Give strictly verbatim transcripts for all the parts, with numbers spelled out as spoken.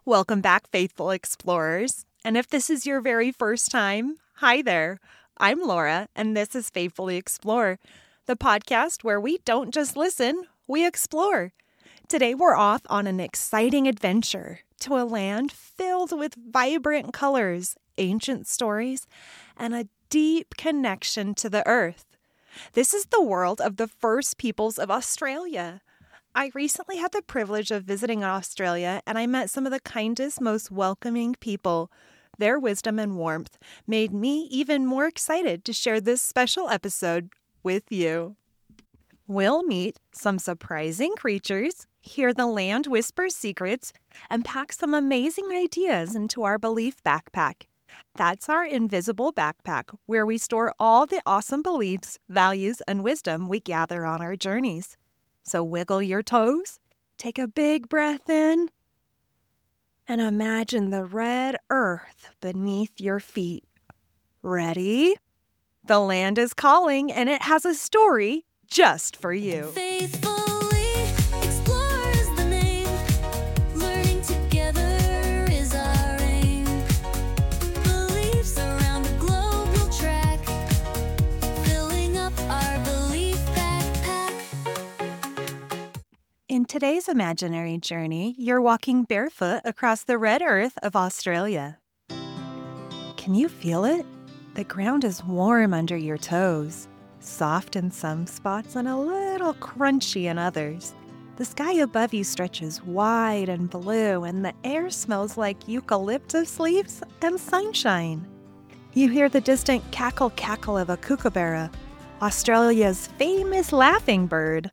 Welcome back, faithful explorers. And if this is your very first time, hi there. I'm Laura, and this is Faithfully Explore, the podcast where we don't just listen, we explore. Today we're off on an exciting adventure to a land filled with vibrant colors, ancient stories, and a deep connection to the earth. This is the world of the First Peoples of Australia. I recently had the privilege of visiting Australia, and I met some of the kindest, most welcoming people. Their wisdom and warmth made me even more excited to share this special episode with you. We'll meet some surprising creatures, hear the land whisper secrets, and pack some amazing ideas into our belief backpack. That's our invisible backpack, where we store all the awesome beliefs, values, and wisdom we gather on our journeys. So wiggle your toes, take a big breath in, and imagine the red earth beneath your feet. Ready? The land is calling, and it has a story just for you. Faithfully Explore is the name. Learning together is our aim. Beliefs around the globe will track, filling up our belief backpack. In today's imaginary journey, you're walking barefoot across the red earth of Australia. Can you feel it? The ground is warm under your toes, soft in some spots and a little crunchy in others. The sky above you stretches wide and blue, and the air smells like eucalyptus leaves and sunshine. You hear the distant cackle cackle of a kookaburra, Australia's famous laughing bird.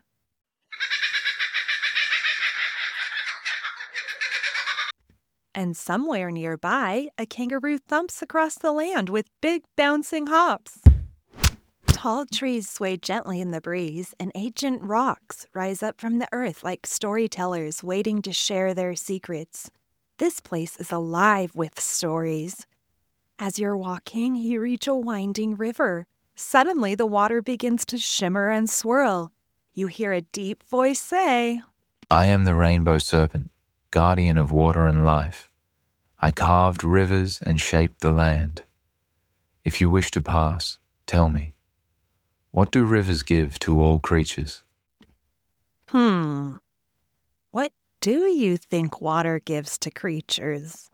And somewhere nearby, a kangaroo thumps across the land with big bouncing hops. Tall trees sway gently in the breeze, and ancient rocks rise up from the earth like storytellers waiting to share their secrets. This place is alive with stories. As you're walking, you reach a winding river. Suddenly, the water begins to shimmer and swirl. You hear a deep voice say, I am the rainbow serpent, guardian of water and life. I carved rivers and shaped the land. If you wish to pass, tell me, what do rivers give to all creatures? Hmm, what do you think water gives to creatures?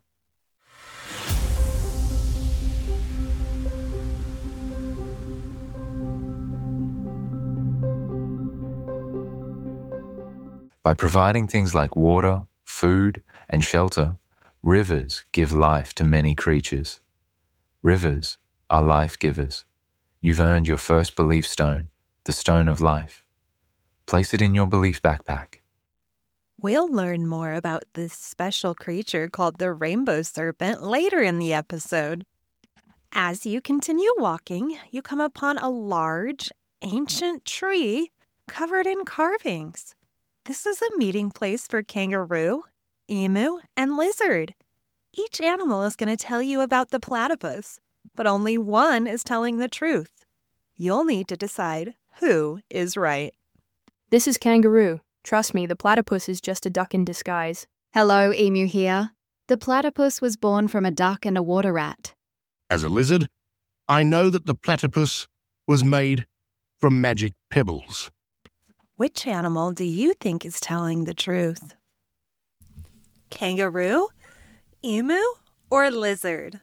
By providing things like water, food, and shelter, rivers give life to many creatures. Rivers are life givers. You've earned your first belief stone, the stone of life. Place it in your belief backpack. We'll learn more about this special creature called the rainbow serpent later in the episode. As you continue walking, you come upon a large, ancient tree covered in carvings. This is a meeting place for kangaroo, emu, and lizard. Each animal is going to tell you about the platypus, but only one is telling the truth. You'll need to decide who is right. This is Kangaroo. Trust me, the platypus is just a duck in disguise. Hello, Emu here. The platypus was born from a duck and a water rat. As a lizard, I know that the platypus was made from magic pebbles. Which animal do you think is telling the truth? Kangaroo, emu, or lizard?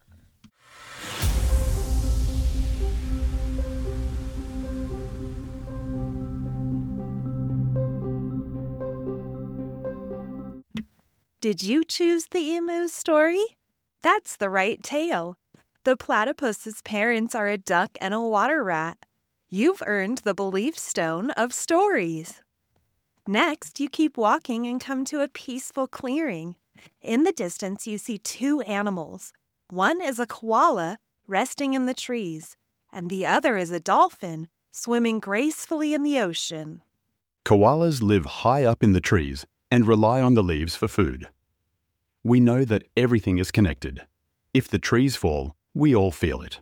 Did you choose the emu's story? That's the right tale. The platypus's parents are a duck and a water rat. You've earned the belief stone of stories. Next, you keep walking and come to a peaceful clearing. In the distance, you see two animals. One is a koala resting in the trees, and the other is a dolphin swimming gracefully in the ocean. Koalas live high up in the trees and rely on the leaves for food. We know that everything is connected. If the trees fall, we all feel it.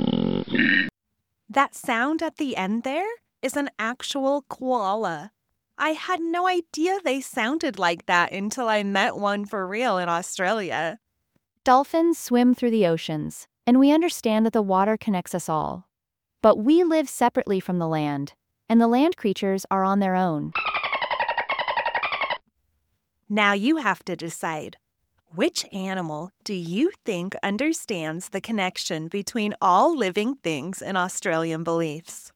That sound at the end there is an actual koala. I had no idea they sounded like that until I met one for real in Australia. Dolphins swim through the oceans, and we understand that the water connects us all. But we live separately from the land, and the land creatures are on their own. Now you have to decide, which animal do you think understands the connection between all living things in Australian beliefs?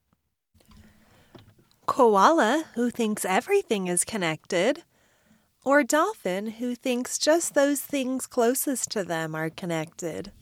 Koala, who thinks everything is connected, or dolphin, who thinks just those things closest to them are connected?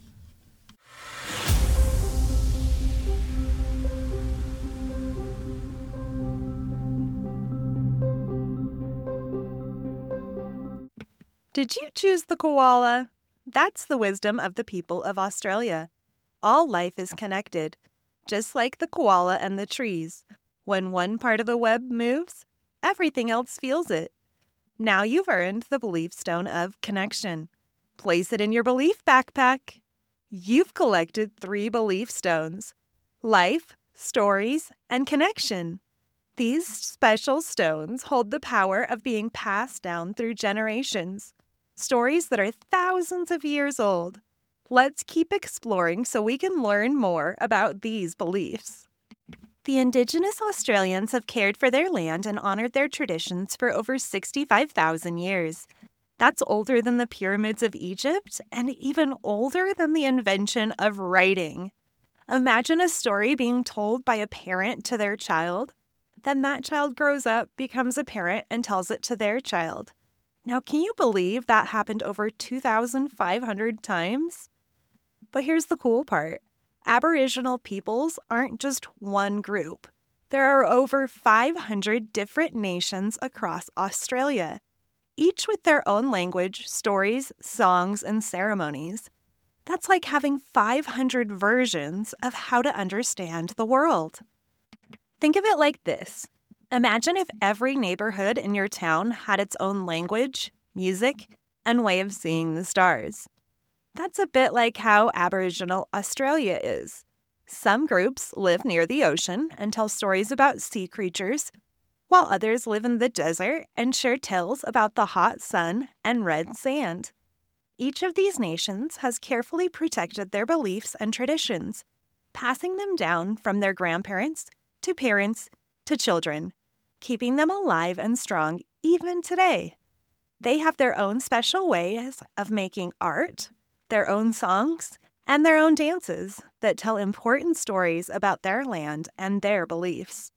Did you choose the koala? That's the wisdom of the people of Australia. All life is connected, just like the koala and the trees. When one part of the web moves, everything else feels it. Now you've earned the belief stone of connection. Place it in your belief backpack. You've collected three belief stones: life, stories, and connection. These special stones hold the power of being passed down through generations. Stories that are thousands of years old. Let's keep exploring so we can learn more about these beliefs. The Indigenous Australians have cared for their land and honored their traditions for over sixty-five thousand years. That's older than the pyramids of Egypt and even older than the invention of writing. Imagine a story being told by a parent to their child. Then that child grows up, becomes a parent, and tells it to their child. Now, can you believe that happened over two thousand five hundred times? But here's the cool part. Aboriginal peoples aren't just one group. There are over five hundred different nations across Australia, each with their own language, stories, songs, and ceremonies. That's like having five hundred versions of how to understand the world. Think of it like this. Imagine if every neighborhood in your town had its own language, music, and way of seeing the stars. That's a bit like how Aboriginal Australia is. Some groups live near the ocean and tell stories about sea creatures, while others live in the desert and share tales about the hot sun and red sand. Each of these nations has carefully protected their beliefs and traditions, passing them down from their grandparents to parents to children, keeping them alive and strong even today. They have their own special ways of making art, their own songs, and their own dances that tell important stories about their land and their beliefs.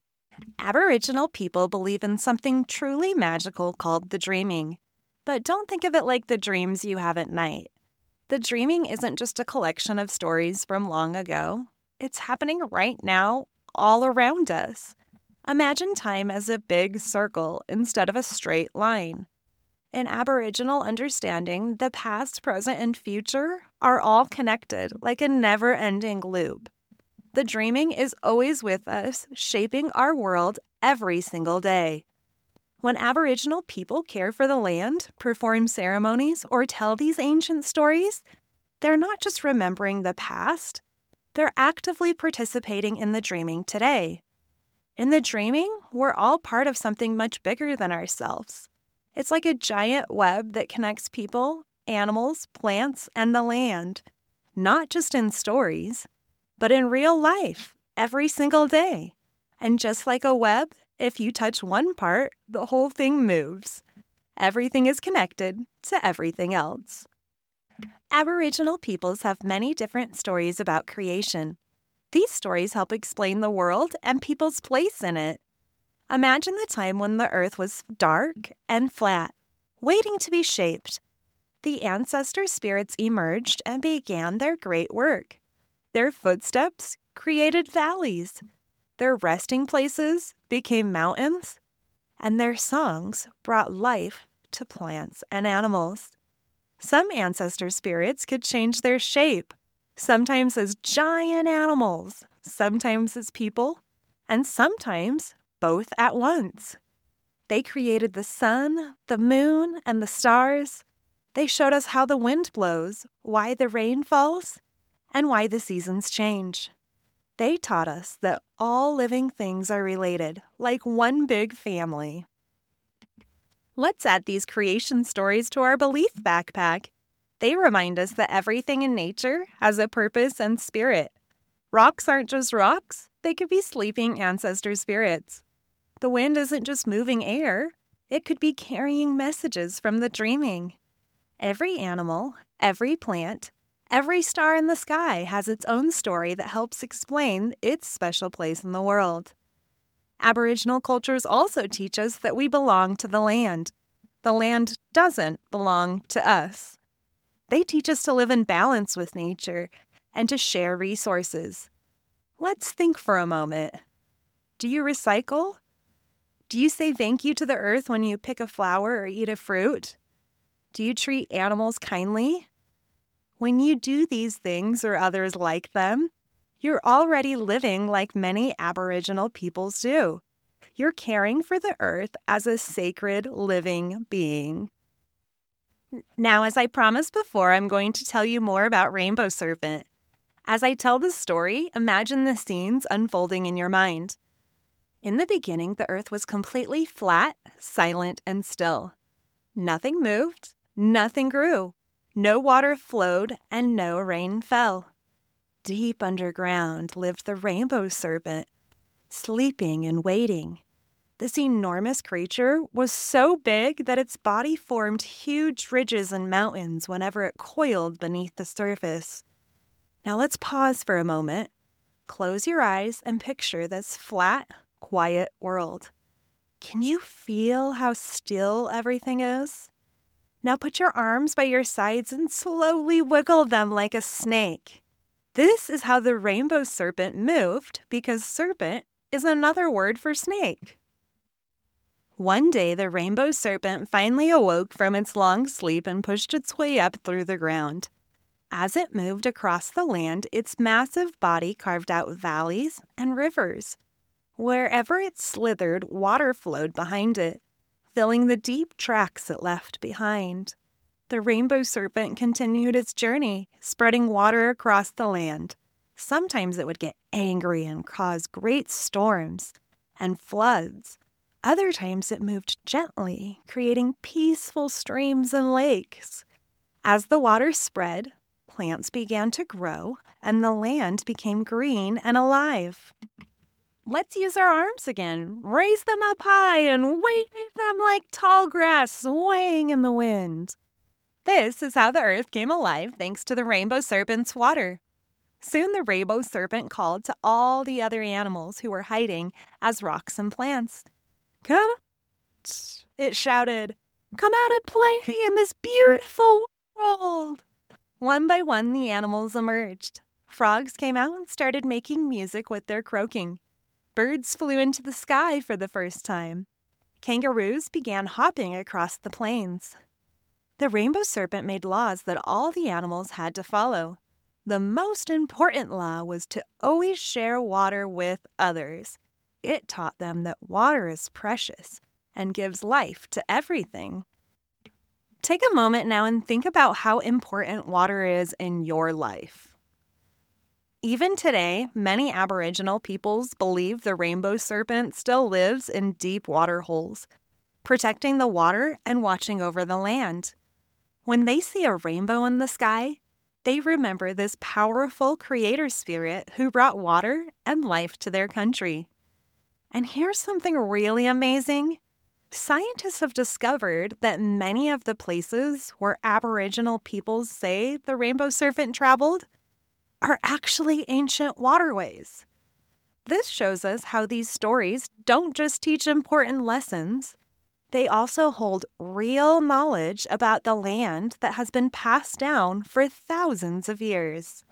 Aboriginal people believe in something truly magical called the dreaming. But don't think of it like the dreams you have at night. The dreaming isn't just a collection of stories from long ago. It's happening right now, all around us. Imagine time as a big circle instead of a straight line. In Aboriginal understanding, the past, present, and future are all connected like a never-ending loop. The dreaming is always with us, shaping our world every single day. When Aboriginal people care for the land, perform ceremonies, or tell these ancient stories, they're not just remembering the past, they're actively participating in the dreaming today. In the dreaming, we're all part of something much bigger than ourselves. It's like a giant web that connects people, animals, plants, and the land, not just in stories, but in real life, every single day. And just like a web, if you touch one part, the whole thing moves. Everything is connected to everything else. Aboriginal peoples have many different stories about creation. These stories help explain the world and people's place in it. Imagine the time when the earth was dark and flat, waiting to be shaped. The ancestor spirits emerged and began their great work. Their footsteps created valleys. Their resting places became mountains, and their songs brought life to plants and animals. Some ancestor spirits could change their shape, sometimes as giant animals, sometimes as people, and sometimes both at once. They created the sun, the moon, and the stars. They showed us how the wind blows, why the rain falls, and why the seasons change. They taught us that all living things are related, like one big family. Let's add these creation stories to our belief backpack. They remind us that everything in nature has a purpose and spirit. Rocks aren't just rocks, they could be sleeping ancestor spirits. The wind isn't just moving air, it could be carrying messages from the dreaming. Every animal, every plant, every star in the sky has its own story that helps explain its special place in the world. Aboriginal cultures also teach us that we belong to the land. The land doesn't belong to us. They teach us to live in balance with nature and to share resources. Let's think for a moment. Do you recycle? Do you say thank you to the earth when you pick a flower or eat a fruit? Do you treat animals kindly? When you do these things or others like them, you're already living like many Aboriginal peoples do. You're caring for the earth as a sacred living being. Now, as I promised before, I'm going to tell you more about Rainbow Serpent. As I tell the story, imagine the scenes unfolding in your mind. In the beginning, the earth was completely flat, silent, and still. Nothing moved, nothing grew, no water flowed, and no rain fell. Deep underground lived the Rainbow Serpent, sleeping and waiting. This enormous creature was so big that its body formed huge ridges and mountains whenever it coiled beneath the surface. Now let's pause for a moment. Close your eyes and picture this flat, quiet world. Can you feel how still everything is? Now put your arms by your sides and slowly wiggle them like a snake. This is how the Rainbow Serpent moved, because serpent is another word for snake. One day, the Rainbow Serpent finally awoke from its long sleep and pushed its way up through the ground. As it moved across the land, its massive body carved out valleys and rivers. Wherever it slithered, water flowed behind it, filling the deep tracks it left behind. The Rainbow Serpent continued its journey, spreading water across the land. Sometimes it would get angry and cause great storms and floods. Other times it moved gently, creating peaceful streams and lakes. As the water spread, plants began to grow, and the land became green and alive. Let's use our arms again. Raise them up high and wave them like tall grass swaying in the wind. This is how the earth came alive thanks to the Rainbow Serpent's water. Soon the Rainbow Serpent called to all the other animals who were hiding as rocks and plants. Come, it shouted, come out and play in this beautiful world. One by one, the animals emerged. Frogs came out and started making music with their croaking. Birds flew into the sky for the first time. Kangaroos began hopping across the plains. The Rainbow Serpent made laws that all the animals had to follow. The most important law was to always share water with others. It taught them that water is precious and gives life to everything. Take a moment now and think about how important water is in your life. Even today, many Aboriginal peoples believe the Rainbow Serpent still lives in deep water holes, protecting the water and watching over the land. When they see a rainbow in the sky, they remember this powerful creator spirit who brought water and life to their country. And here's something really amazing. Scientists have discovered that many of the places where Aboriginal peoples say the Rainbow Serpent traveled are actually ancient waterways. This shows us how these stories don't just teach important lessons, they also hold real knowledge about the land that has been passed down for thousands of years.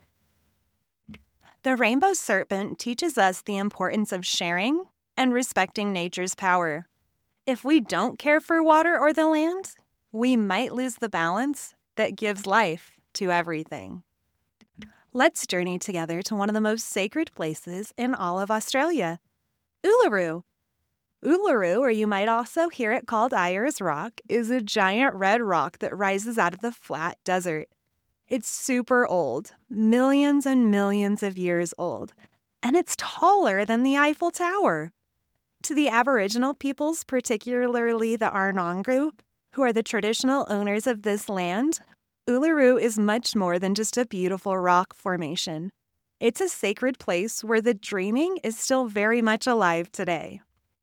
The Rainbow Serpent teaches us the importance of sharing and respecting nature's power. If we don't care for water or the land, we might lose the balance that gives life to everything. Let's journey together to one of the most sacred places in all of Australia, Uluru. Uluru, or you might also hear it called Ayers Rock, is a giant red rock that rises out of the flat desert. It's super old, millions and millions of years old, and it's taller than the Eiffel Tower. To the Aboriginal peoples, particularly the Arnong group, who are the traditional owners of this land, Uluru is much more than just a beautiful rock formation. It's a sacred place where the dreaming is still very much alive today.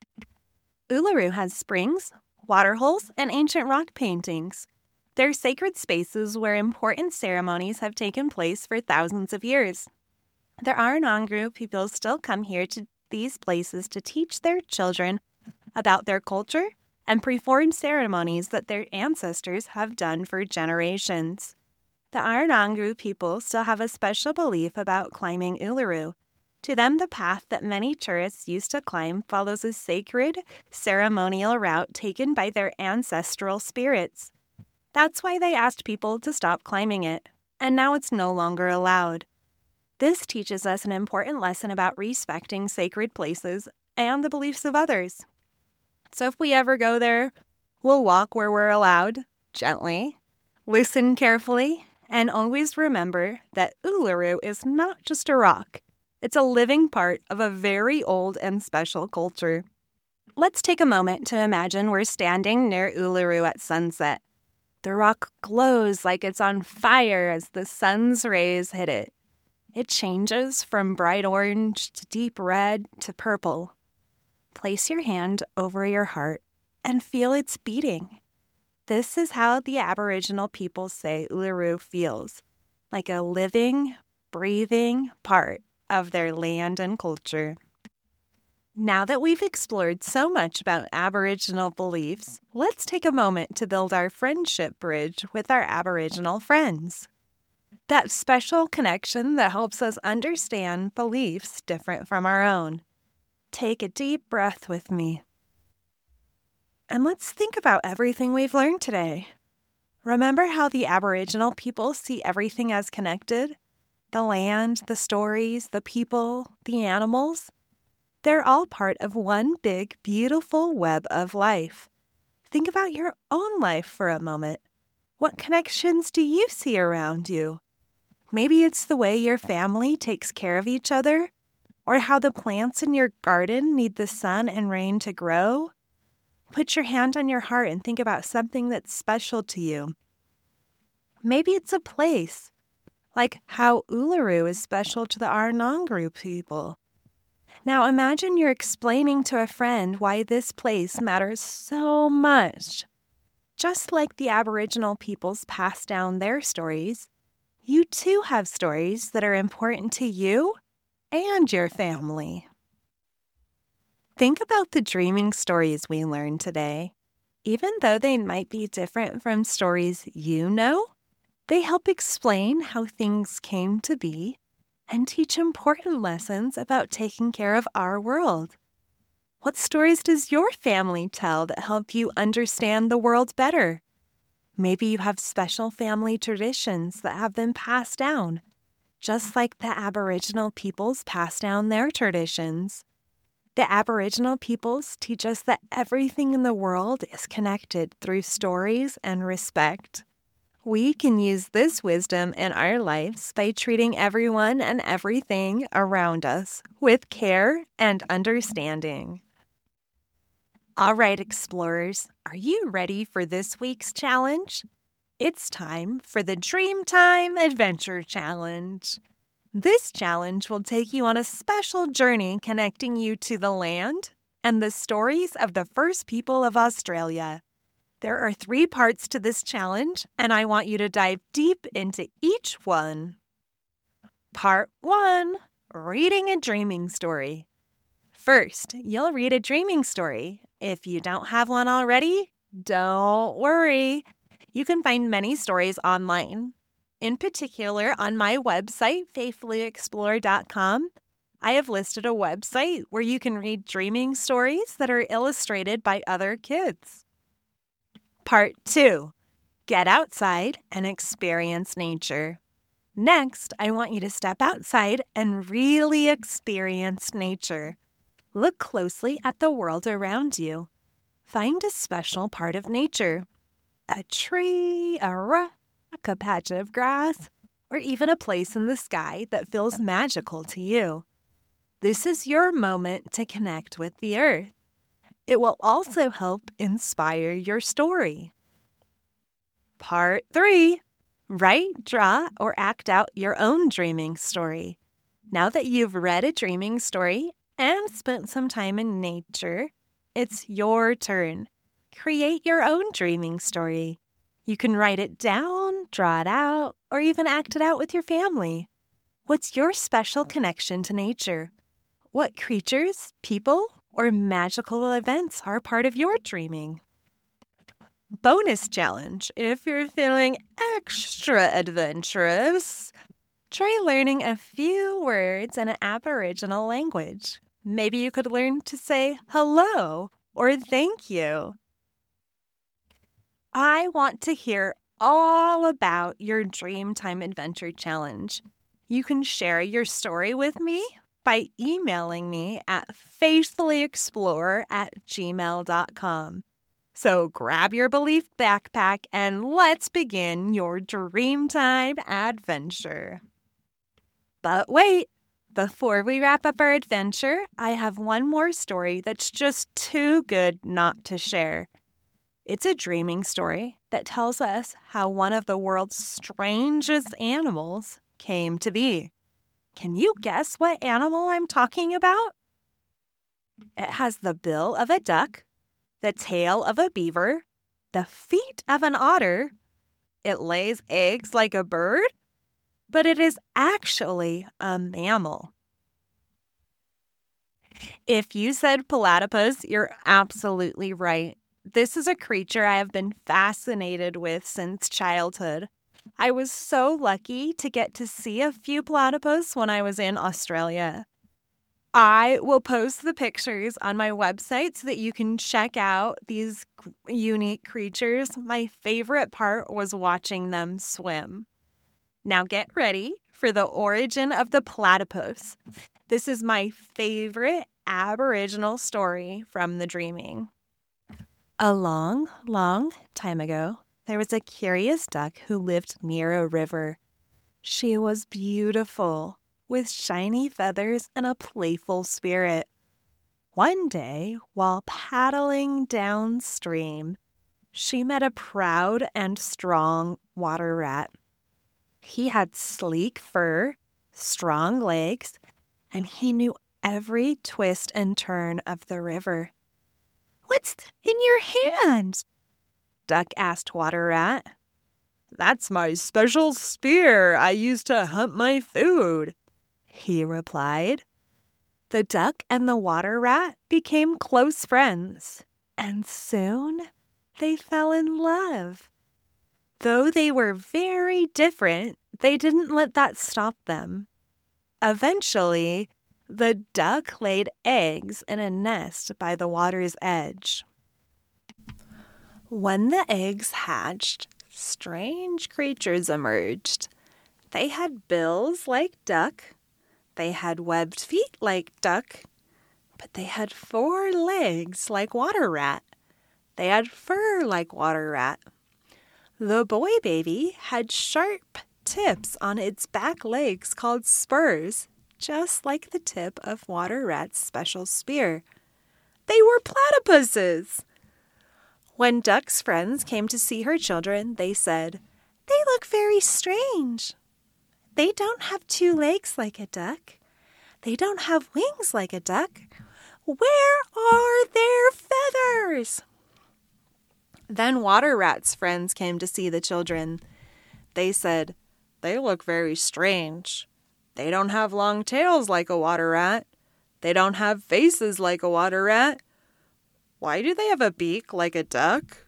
Uluru has springs, waterholes, and ancient rock paintings. They're sacred spaces where important ceremonies have taken place for thousands of years. The Arnong people still come here to these places to teach their children about their culture and perform ceremonies that their ancestors have done for generations. The Arnong people still have a special belief about climbing Uluru. To them, the path that many tourists used to climb follows a sacred, ceremonial route taken by their ancestral spirits. That's why they asked people to stop climbing it, and now it's no longer allowed. This teaches us an important lesson about respecting sacred places and the beliefs of others. So if we ever go there, we'll walk where we're allowed, gently, listen carefully, and always remember that Uluru is not just a rock. It's a living part of a very old and special culture. Let's take a moment to imagine we're standing near Uluru at sunset. The rock glows like it's on fire as the sun's rays hit it. It changes from bright orange to deep red to purple. Place your hand over your heart and feel its beating. This is how the Aboriginal people say Uluru feels, like a living, breathing part of their land and culture. Now that we've explored so much about Aboriginal beliefs, let's take a moment to build our friendship bridge with our Aboriginal friends. That special connection that helps us understand beliefs different from our own. Take a deep breath with me. And let's think about everything we've learned today. Remember how the Aboriginal people see everything as connected? The land, the stories, the people, the animals? They're all part of one big, beautiful web of life. Think about your own life for a moment. What connections do you see around you? Maybe it's the way your family takes care of each other, or how the plants in your garden need the sun and rain to grow. Put your hand on your heart and think about something that's special to you. Maybe it's a place, like how Uluru is special to the Arnong people. Now imagine you're explaining to a friend why this place matters so much. Just like the Aboriginal peoples pass down their stories, you too have stories that are important to you and your family. Think about the dreaming stories we learned today. Even though they might be different from stories you know, they help explain how things came to be and teach important lessons about taking care of our world. What stories does your family tell that help you understand the world better? Maybe you have special family traditions that have been passed down, just like the Aboriginal peoples pass down their traditions. The Aboriginal peoples teach us that everything in the world is connected through stories and respect. We can use this wisdom in our lives by treating everyone and everything around us with care and understanding. All right, explorers, are you ready for this week's challenge? It's time for the Dreamtime Adventure Challenge. This challenge will take you on a special journey connecting you to the land and the stories of the first people of Australia. There are three parts to this challenge, and I want you to dive deep into each one. Part one, reading a dreaming story. First, you'll read a dreaming story. If you don't have one already, don't worry. You can find many stories online. In particular, on my website, faithfully explore dot com, I have listed a website where you can read dreaming stories that are illustrated by other kids. Part two, get outside and experience nature. Next, I want you to step outside and really experience nature. Look closely at the world around you. Find a special part of nature. A tree, a rock, a patch of grass, or even a place in the sky that feels magical to you. This is your moment to connect with the earth. It will also help inspire your story. Part three. Write, draw, or act out your own dreaming story. Now that you've read a dreaming story and spent some time in nature, it's your turn. Create your own dreaming story. You can write it down, draw it out, or even act it out with your family. What's your special connection to nature? What creatures, people, or magical events are part of your dreaming? Bonus challenge. If you're feeling extra adventurous, try learning a few words in an Aboriginal language. Maybe you could learn to say hello or thank you. I want to hear all about your Dreamtime Adventure Challenge. You can share your story with me by emailing me at faithfullyexplore at gmail dot com. So grab your belief backpack and let's begin your Dreamtime adventure. But wait, before we wrap up our adventure, I have one more story that's just too good not to share. It's a dreaming story that tells us how one of the world's strangest animals came to be. Can you guess what animal I'm talking about? It has the bill of a duck, the tail of a beaver, the feet of an otter. It lays eggs like a bird, but it is actually a mammal. If you said platypus, you're absolutely right. This is a creature I have been fascinated with since childhood. I was so lucky to get to see a few platypus when I was in Australia. I will post the pictures on my website so that you can check out these unique creatures. My favorite part was watching them swim. Now get ready for the origin of the platypus. This is my favorite Aboriginal story from the dreaming. A long, long time ago, there was a curious duck who lived near a river. She was beautiful, with shiny feathers and a playful spirit. One day, while paddling downstream, she met a proud and strong water rat. He had sleek fur, strong legs, and he knew every twist and turn of the river. "What's in your hand?" Duck asked Water Rat. "That's my special spear I use to hunt my food," he replied. The duck and the water rat became close friends, and soon they fell in love. Though they were very different, they didn't let that stop them. Eventually, the duck laid eggs in a nest by the water's edge. When the eggs hatched, strange creatures emerged. They had bills like duck. They had webbed feet like duck. But they had four legs like water rat. They had fur like water rat. The boy baby had sharp tips on its back legs called spurs, just like the tip of water rat's special spear. They were platypuses. When Duck's friends came to see her children, they said, "They look very strange. They don't have two legs like a duck. They don't have wings like a duck. Where are their feathers?" Then Water Rat's friends came to see the children. They said, "They look very strange. They don't have long tails like a water rat. They don't have faces like a water rat. Why do they have a beak like a duck?"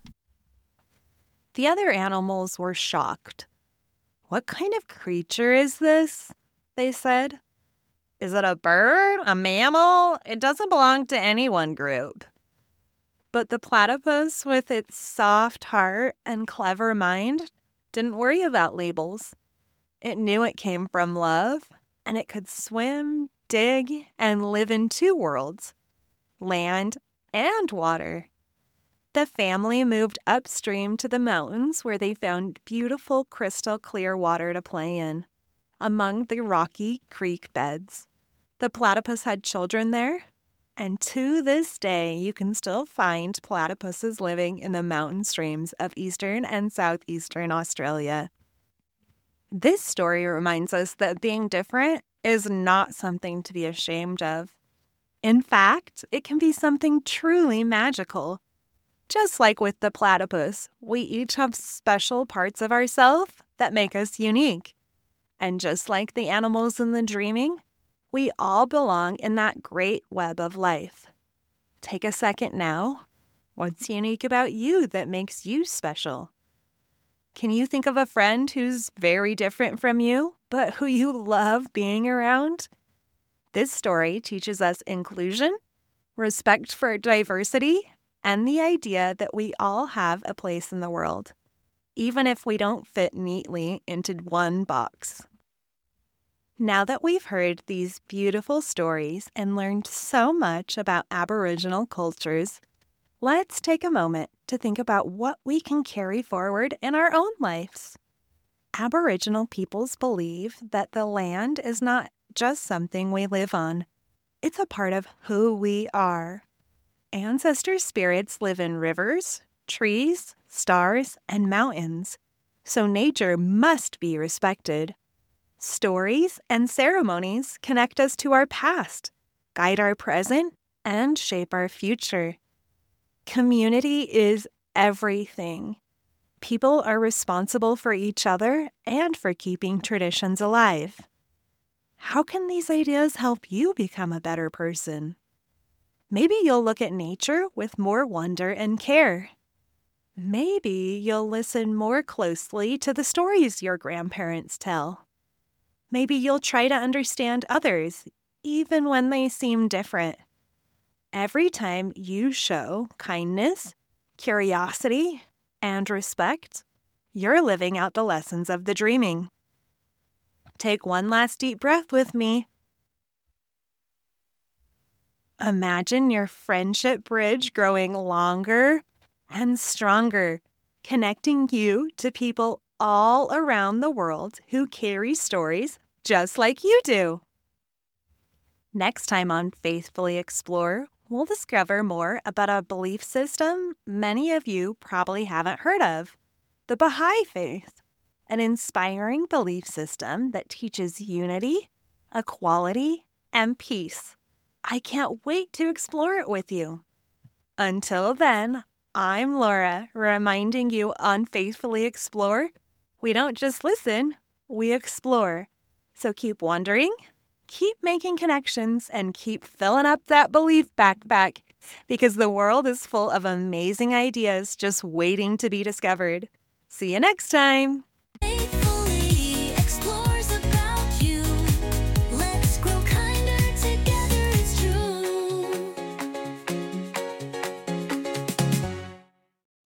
The other animals were shocked. "What kind of creature is this?" they said. "Is it a bird? A mammal? It doesn't belong to any one group." But the platypus, with its soft heart and clever mind, didn't worry about labels. It knew it came from love, and it could swim, dig, and live in two worlds, land and water. The family moved upstream to the mountains where they found beautiful crystal clear water to play in, among the rocky creek beds. The platypus had children there, and to this day, you can still find platypuses living in the mountain streams of eastern and southeastern Australia. This story reminds us that being different is not something to be ashamed of. In fact, it can be something truly magical. Just like with the platypus, we each have special parts of ourselves that make us unique. And just like the animals in the dreaming, we all belong in that great web of life. Take a second now. What's unique about you that makes you special? Can you think of a friend who's very different from you, but who you love being around? This story teaches us inclusion, respect for diversity, and the idea that we all have a place in the world, even if we don't fit neatly into one box. Now that we've heard these beautiful stories and learned so much about Aboriginal cultures, let's take a moment to think about what we can carry forward in our own lives. Aboriginal peoples believe that the land is not just something we live on. It's a part of who we are. Ancestor spirits live in rivers, trees, stars, and mountains, so nature must be respected. Stories and ceremonies connect us to our past, guide our present, and shape our future. Community is everything. People are responsible for each other and for keeping traditions alive. How can these ideas help you become a better person? Maybe you'll look at nature with more wonder and care. Maybe you'll listen more closely to the stories your grandparents tell. Maybe you'll try to understand others, even when they seem different. Every time you show kindness, curiosity, and respect, you're living out the lessons of the dreaming. Take one last deep breath with me. Imagine your friendship bridge growing longer and stronger, connecting you to people all around the world who carry stories just like you do. Next time on Faithfully Explore, we'll discover more about a belief system many of you probably haven't heard of, the Baha'i Faith, an inspiring belief system that teaches unity, equality, and peace. I can't wait to explore it with you. Until then, I'm Laura, reminding you on Faithfully Explore, we don't just listen, we explore. So keep wondering, keep making connections, and keep filling up that belief backpack, because the world is full of amazing ideas just waiting to be discovered. See you next time.